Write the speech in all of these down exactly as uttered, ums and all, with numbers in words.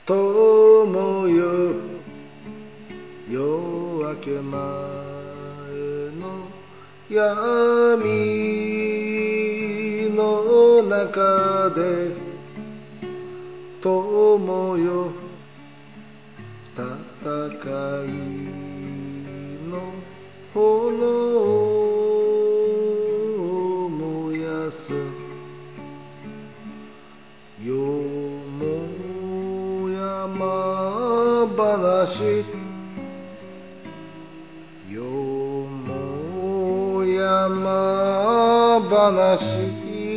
友よ夜明け前の闇の中で友よ戦いの炎を燃やすよもやま話よもやま話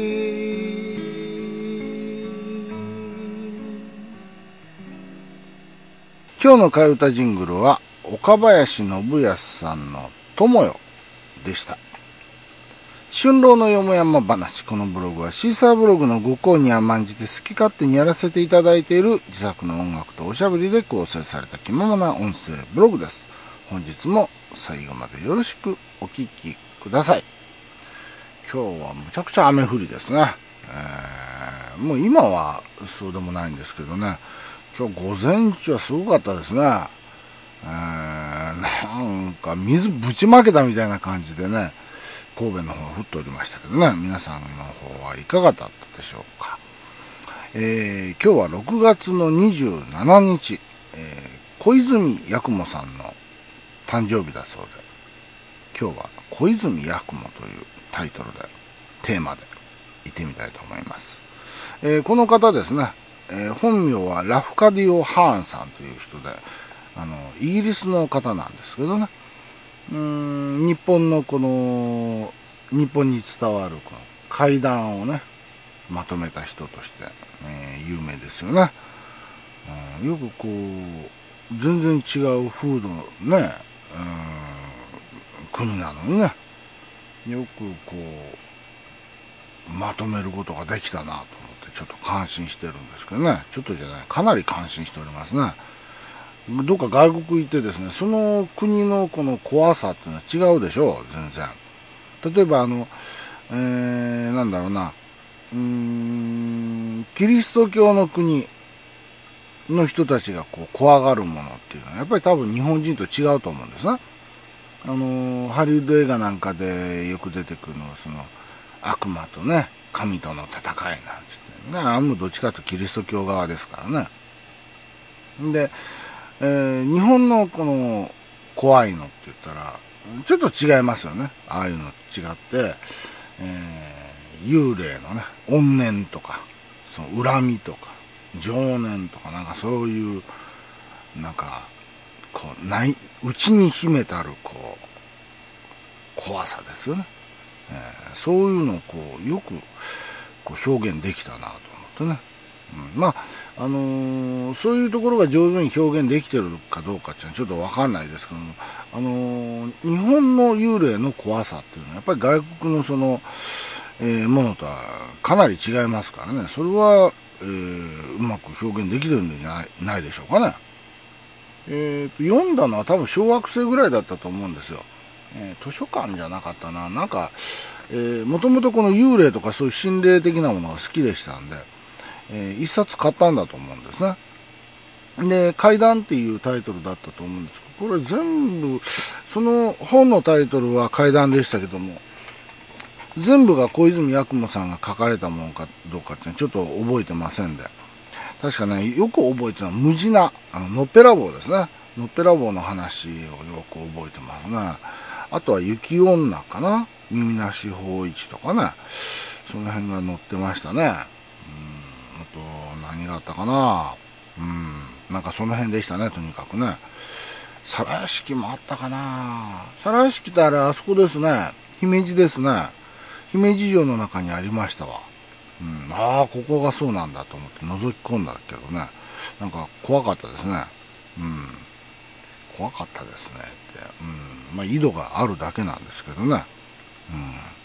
今日の替え歌ジングルは岡林信康さんの友よでした。春郎のよもやま話。このブログはシーサーブログのご好に甘んじて好き勝手にやらせていただいている自作の音楽とおしゃべりで構成された気ままな音声ブログです。本日も最後までよろしくお聞きください。今日はむちゃくちゃ雨降りですね。えー、もう今はそうでもないんですけどね、今日午前中はすごかったですね。えー、なんか水ぶちまけたみたいな感じでね、神戸の方は降っておりましたけどね、皆さんの方はいかがだったでしょうか。えー、今日はろくがつのにじゅうしちにち、えー、小泉八雲さんの誕生日だそうで、今日は小泉八雲というタイトルで、テーマで行ってみたいと思います。えー、この方ですね、えー、本名はラフカディオ・ハーンさんという人で、あのイギリスの方なんですけどね、うーん日本のこの日本に伝わるこの怪談をねまとめた人として、えー、有名ですよね。うん、よくこう全然違う風土のね、うん、国なのにね、よくこうまとめることができたなと思ってちょっと感心してるんですけどね、ちょっとじゃないかなり感心しておりますね。どっか外国行ってですね、その国のこの怖さっていうのは違うでしょう、全然。例えばあの、えー、なんだろうな、うーん、キリスト教の国の人たちがこう怖がるものっていうのは、やっぱり多分日本人と違うと思うんですね。あの、ハリウッド映画なんかでよく出てくるのは、その、悪魔とね、神との戦いなんですね。あんもどっちかというとキリスト教側ですからね。で、えー、日本のこの怖いのって言ったらちょっと違いますよね。ああいうのと違って、えー、幽霊のね怨念とかその恨みとか情念とかなんかそういうなんかこうない内に秘めたるこう怖さですよね。えー、そういうのをこうよくこう表現できたなと思ってね。うん、まああのー、そういうところが上手に表現できてるかどうかっていうのはちょっとわかんないですけども、あのー、日本の幽霊の怖さっていうのはやっぱり外国のその、えー、ものとはかなり違いますからね。それは、えー、うまく表現できてるんじゃない、ないでしょうかね。えーと、読んだのは多分小学生ぐらいだったと思うんですよ。えー、図書館じゃなかったな。なんか、えー、もともとこの幽霊とかそういう心霊的なものが好きでしたんで、えー、一冊買ったんだと思うんですね。で、怪談っていうタイトルだったと思うんですけど、これ全部、その本のタイトルは怪談でしたけども、全部が小泉八雲さんが書かれたものかどうかってちょっと覚えてませんで、確かね、よく覚えてるのは無地な、あの、のっぺらぼうですね。のっぺらぼうの話をよく覚えてますね。あとは雪女かな、耳なし芳一とかね、その辺が載ってましたね。あと何があったかな、うん、なんかその辺でしたね、とにかくね。皿屋敷もあったかな。皿屋敷ってあれあそこですね、姫路ですね。姫路城の中にありましたわ。うん、ああここがそうなんだと思って覗き込んだけどね、なんか怖かったですね。うん、怖かったですねって、うん、まあ井戸があるだけなんですけどね。うん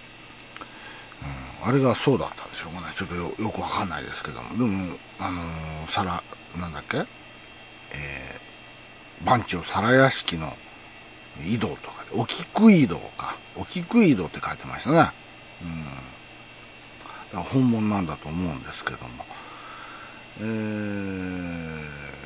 うん、あれがそうだったんでしょうかね。ちょっと よ, よくわかんないですけども。でも、あのー、皿、なんだっけ、えー、番長皿屋敷の井戸とかで、お菊井戸か。お菊井戸って書いてましたね。うん。だから本物なんだと思うんですけども。えー、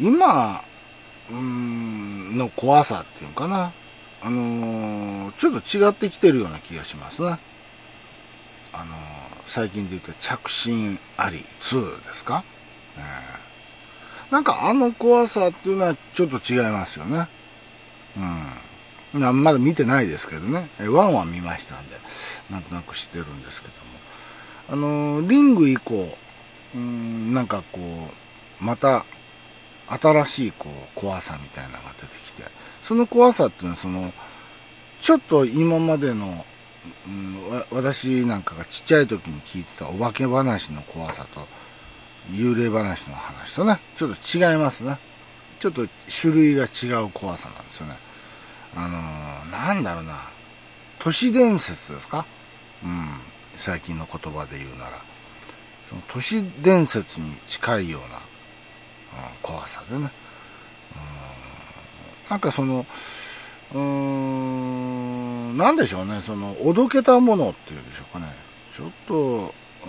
今うーんの怖さっていうのかな、あのー、ちょっと違ってきてるような気がしますね。あのー、最近で言うと着信ありツーですか、えー、なんかあの怖さっていうのはちょっと違いますよね。うん、まだ見てないですけどね、ワンは見ましたんでなんとなく知ってるんですけども、あのー、リング以降うーんなんかこうまた新しいこう怖さみたいなのが出てきて、その怖さっていうのはそのちょっと今までの、うん、私なんかがちっちゃい時に聞いてたお化け話の怖さと幽霊話の話とねちょっと違いますね。ちょっと種類が違う怖さなんですよね。あのー、なんだろうな、都市伝説ですか、うん、最近の言葉で言うならその都市伝説に近いような、うん、怖さでね、うん、なんかそのうーんなんでしょうね、そのおどけたものっていうんでしょうかね、ちょっと、うん、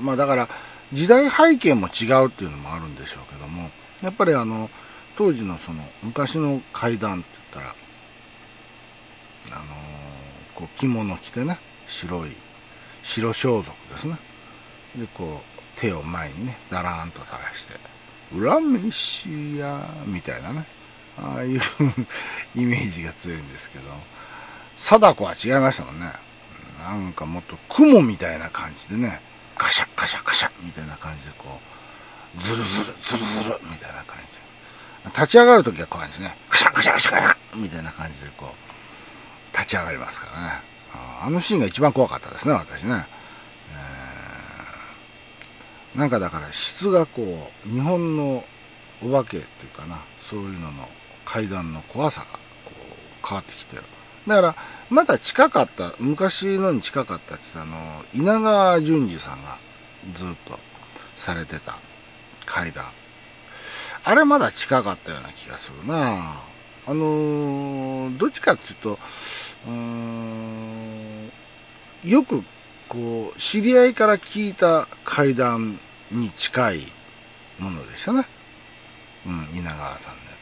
まあだから時代背景も違うっていうのもあるんでしょうけども、やっぱりあの当時のその昔の怪談って言ったらあのー、こう着物着てね、白い白装束ですね、でこう手を前にねだらーんと垂らして裏飯やみたいなね、ああいうイメージが強いんですけど、貞子は違いましたもんね。なんかもっと雲みたいな感じでね、カシャカシャカシャみたいな感じでこうズルズルズルズルみたいな感じで立ち上がるときは怖いんですね。カシャカシャカシャカシャみたいな感じでこう立ち上がりますからね。あのシーンが一番怖かったですね、私ね。えー、なんかだから質がこう日本のお化けっていうかな、そういうのの怪談の怖さがこう変わってきてる。だからまだ近かった昔のに近かったって言ったあの稲川淳二さんがずっとされてた怪談、あれまだ近かったような気がするな。あのー、どっちかっていうとうーんよくこう知り合いから聞いた怪談に近いものでしたね、うん、稲川さんのやつ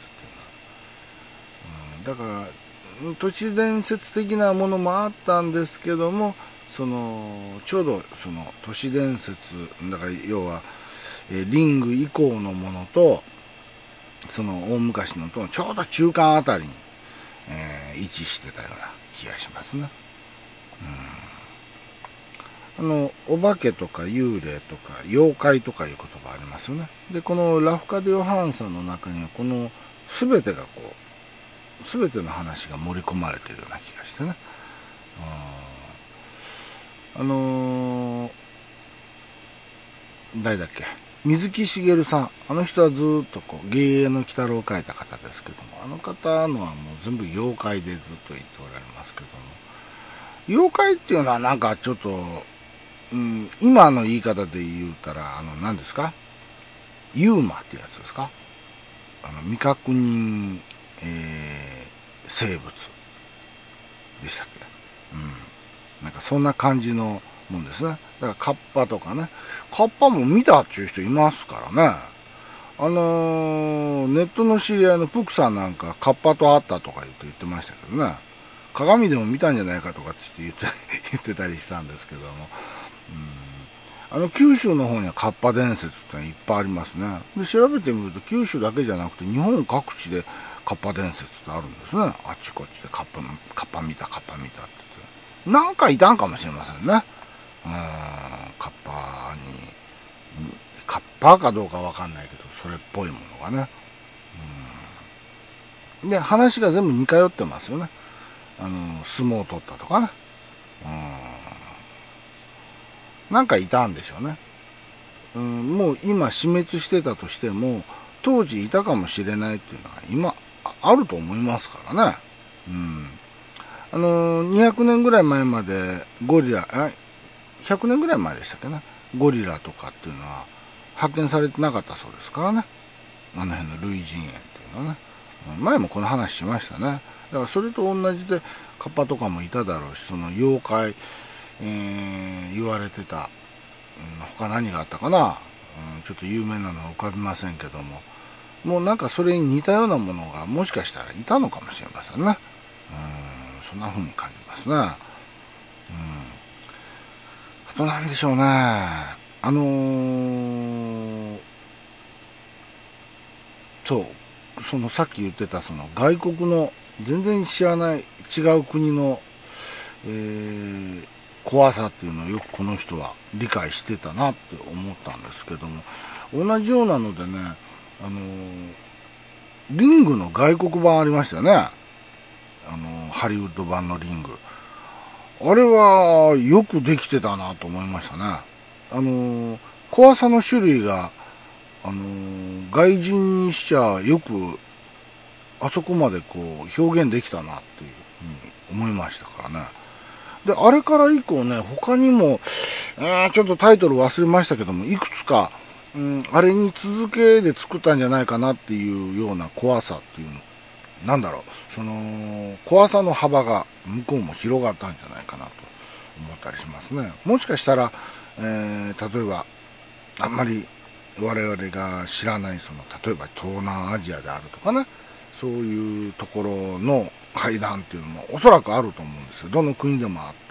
っていうのは、うん、だから都市伝説的なものもあったんですけども、そのちょうどその都市伝説だから要は、えリング以降のものとその大昔のとちょうど中間あたりに、えー、位置してたような気がしますね。うん、あのお化けとか幽霊とか妖怪とかいう言葉ありますよね。でこのラフカデ・ヨハンさんの中にはこの全てがこう全ての話が盛り込まれているような気がしてね。あのー、誰だっけ、水木しげるさん、あの人はずっとこう芸榮の鬼太郎を描いた方ですけども、あの方のはもう全部妖怪でずっと言っておられますけども、妖怪っていうのはなんかちょっと、うん、今の言い方で言うたらあの何ですか、ユーマってやつですか、あの未確認、えー、生物でしたっけ、うん、なんかそんな感じのもんですね。だからカッパとかね、カッパも見たっていう人いますからね。あのー、ネットの知り合いのプクさんなんかカッパと会ったとか言って言ってましたけどね、鏡でも見たんじゃないかとかって言って言ってたりしたんですけども、うん、あの九州の方にはカッパ伝説ってのはいっぱいありますね。で調べてみると九州だけじゃなくて日本各地でカッパ伝説ってあるんですね。あっちこっちでカッパカッパ見たカッパ見たって言って、なんかいたんかもしれませんね。うん、カッパにカッパかどうかわかんないけどそれっぽいものがね、うん、で話が全部似通ってますよね。あの相撲を取ったとかね、うん、なんかいたんでしょうね、うん、もう今死滅してたとしても当時いたかもしれないっていうのは今あると思いますからね、うん、あのにひゃくねんぐらい前までゴリラひゃくねんぐらい前でしたっけね、ゴリラとかっていうのは発見されてなかったそうですからね、あの辺の類人猿っていうのはね、前もこの話しましたね。だからそれと同じでカッパとかもいただろうし、その妖怪、えー、言われてた、うん、他何があったかな、うん、ちょっと有名なのは浮かびませんけども、 もうなんかそれに似たようなものがもしかしたらいたのかもしれませんね。うん、そんな風に感じますね。うん、あとなんでしょうね。あのー、そう、そのさっき言ってたその外国の全然知らない違う国の、えー、怖さっていうのをよくこの人は理解してたなって思ったんですけども、同じようなのでね、あのー、リングの外国版ありましたよね。あのー、ハリウッド版のリング。あれはよくできてたなと思いましたね。あのー、怖さの種類が、あのー、外人にしちゃよくあそこまでこう表現できたなっていうふうに思いましたからね。で、あれから以降ね、他にも、えー、ちょっとタイトル忘れましたけども、いくつか、うん、あれに続けで作ったんじゃないかなっていうような怖さっていうの、なんだろう、その、怖さの幅が向こうも広がったんじゃないかなと思ったりしますね。もしかしたら、えー、例えば、あんまり我々が知らない、その、例えば東南アジアであるとかね、そういうところの階段っていうのもおそらくあると思うんですよ。どの国でもあって。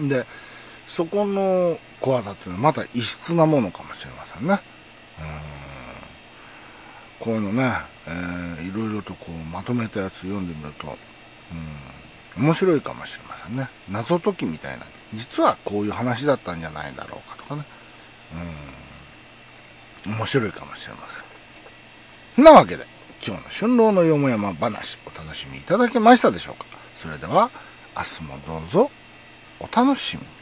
で、そこの怖さっていうのはまた異質なものかもしれませんね。うんこういうのね、えー、いろいろとこうまとめたやつ読んでみると、うん、面白いかもしれませんね。謎解きみたいな。実はこういう話だったんじゃないだろうかとかね。うん、面白いかもしれません。そんなわけで、今日の春郎のよもやま話、お楽しみいただけましたでしょうか。それでは、明日もどうぞお楽しみに。